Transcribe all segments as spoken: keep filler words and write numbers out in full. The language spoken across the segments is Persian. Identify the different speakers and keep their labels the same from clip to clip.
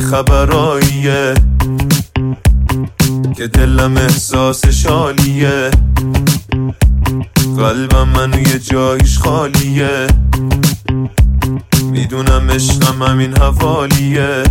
Speaker 1: خبراییه که دلم احساس شالیه، قلبم منو یه جایش خالیه، میدونم عشقم همین حوالیه،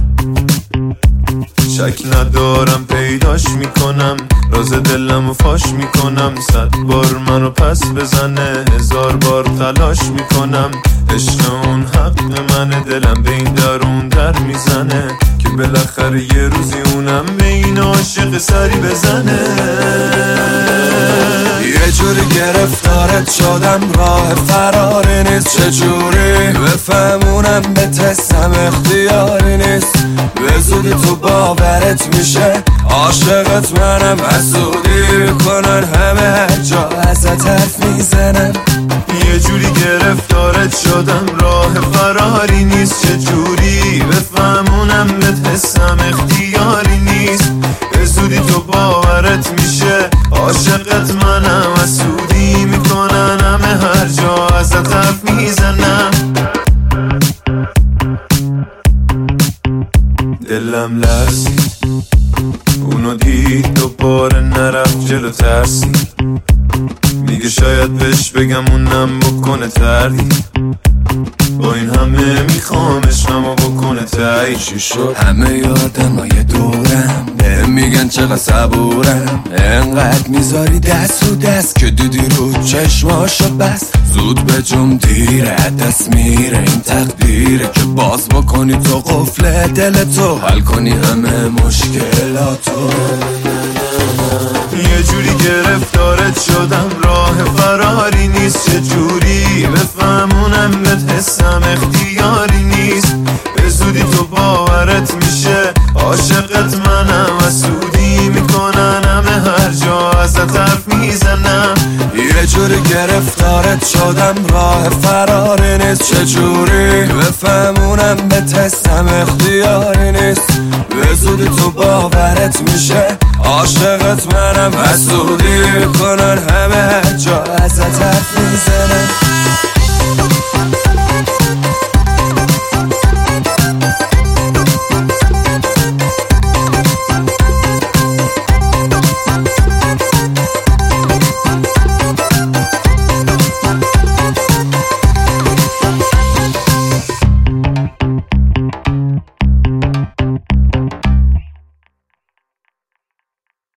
Speaker 1: شک ندارم پیداش میکنم، راز دلمو فاش میکنم، صد بار منو پس بزنه هزار بار تلاش میکنم، عشق اون حق منه، دلم به این در اون در میزنه که بالاخره یه روزی اونم به این عاشق سری بزنه.
Speaker 2: یه جوری گرفتارت شدم راه فراری نیست، چجوری بفهمونم به تستم اختیاری نیست، به زودی تو باورت میشه عاشقت منم، حسودی کنن همه هر جا ازت حرف میزنن.
Speaker 1: یه جوری گرفتارت شدم راه فراری نیست، چجوری بفهمونم به تستم اختیاری نیست، به زودی تو باورت میشه عاشقت منم، حسودی میکنن همه هر جا ازت حرف میزنم. دلم لرزید اونو دید دوباره نرفت جلو ترسید، میگه شاید بهش بگم اونم بکنه تردید، با این همه میخوام عشقمو بکنه تایید.
Speaker 2: چی شد؟ همه یادمای دورم بهم میگن چقدر صبورم، انقدر میذاری دست و دست که دیدی رو چشماشو بس، زود به جم دیره دست میره این تقدیره که باز بکنی تو قفل دل تو، حل کنی همه مشکلاتو.
Speaker 1: یه جوری گرفتارت شدم راه فراری نیست، چه جوری بفهمونم به حسم اختیاری نیست، به زودی تو باورت میشه عاشقت منم، حسودی میکنن همه هر جا ازت حرف میزنم.
Speaker 2: یه جوری گرفتارت شدم راه فراری نیست، چه جوری بفهمونم به تستم اختیاری نیست، به زودی تو باورت میشه عاشقت منم، حسودی کنن همه هر جا ازت حرف